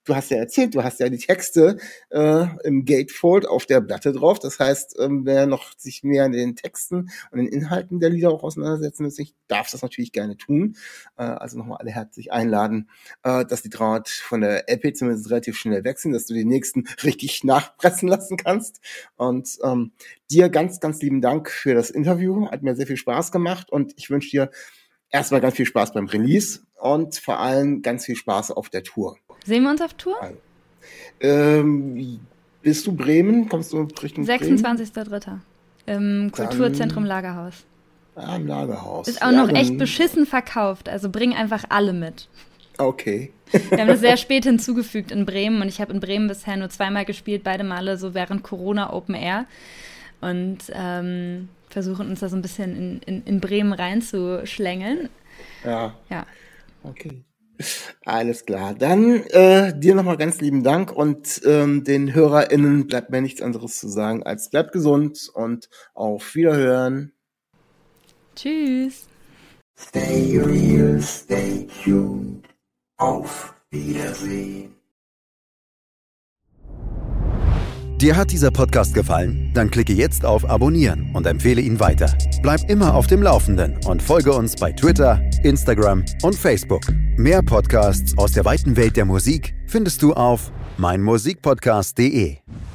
du hast ja erzählt, du hast ja die Texte äh, im Gatefold auf der Platte drauf. Das heißt, ähm, wer noch sich mehr in den Texten und den Inhalten der Lieder auch auseinandersetzen will, darf das natürlich gerne tun. Äh, also nochmal alle herzlich einladen, äh, dass die Draht von der L P zumindest relativ schnell wechseln, dass du die nächsten richtig nachpressen lassen kannst. Und ähm, dir ganz, ganz lieben Dank für das Interview. Hat mir sehr viel Spaß gemacht und ich wünsche dir erstmal ganz viel Spaß beim Release und vor allem ganz viel Spaß auf der Tour. Sehen wir uns auf Tour? Ähm, bist du Bremen? Kommst du Richtung sechsundzwanzigster dritter im Kulturzentrum Lagerhaus. Ah, im Lagerhaus. Ist auch ja, noch echt beschissen verkauft, also bring einfach alle mit. Okay. Wir haben das sehr spät hinzugefügt in Bremen und ich habe in Bremen bisher nur zweimal gespielt, beide Male so während Corona Open Air und ähm, versuchen uns da so ein bisschen in, in, in Bremen reinzuschlängeln. Ja. Ja. Okay. Alles klar. Dann äh, dir nochmal ganz lieben Dank und ähm, den HörerInnen bleibt mir nichts anderes zu sagen als bleibt gesund und auf Wiederhören. Tschüss. Stay real, stay tuned. Auf Wiedersehen. Dir hat dieser Podcast gefallen? Dann klicke jetzt auf Abonnieren und empfehle ihn weiter. Bleib immer auf dem Laufenden und folge uns bei Twitter, Instagram und Facebook. Mehr Podcasts aus der weiten Welt der Musik findest du auf mein musikpodcast punkt de.